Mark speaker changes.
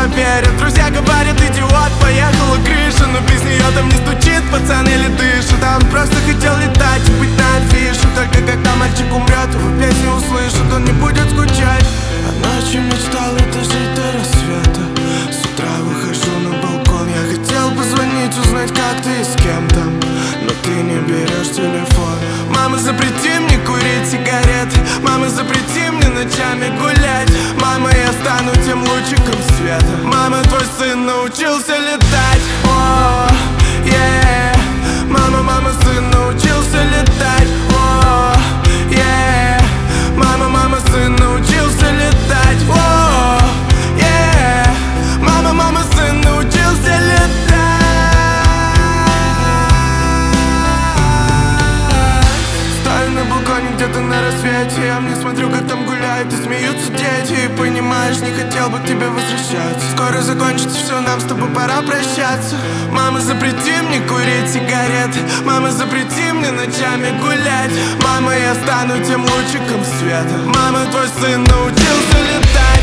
Speaker 1: верят. Друзья говорят, идиот, поехала крыша, но без нее там не стучит, пацан или дышит. А он просто хотел летать и быть на афише. Только когда мальчик умрет, его песни услышит, он не будет скучать. А ночью мечтал это жить до рассвета. С утра выхожу на балкон, я хотел позвонить, узнать, как ты и с кем там, но ты не берешь телефон. Мама, запрети мне курить сигареты. Мама, запрети мне ночами гулять. Мама, я стану тем лучиком света. Мама, твой сын научился летать. О, yeah. Мама, мама, сын научился летать. О, yeah. Мама, мама, сын научился летать. О, yeah. Мама, мама, сын научился летать. Стою на балконе где-то на рассвете, я мне смотрю, как там гуляют и смеются дети. И понимаешь, не хотел бы к тебе возвращаться. Скоро закончится все, нам с тобой пора прощаться. Мама, запрети мне курить сигареты. Мама, запрети мне ночами гулять. Мама, я стану тем лучиком света. Мама, твой сын научился летать.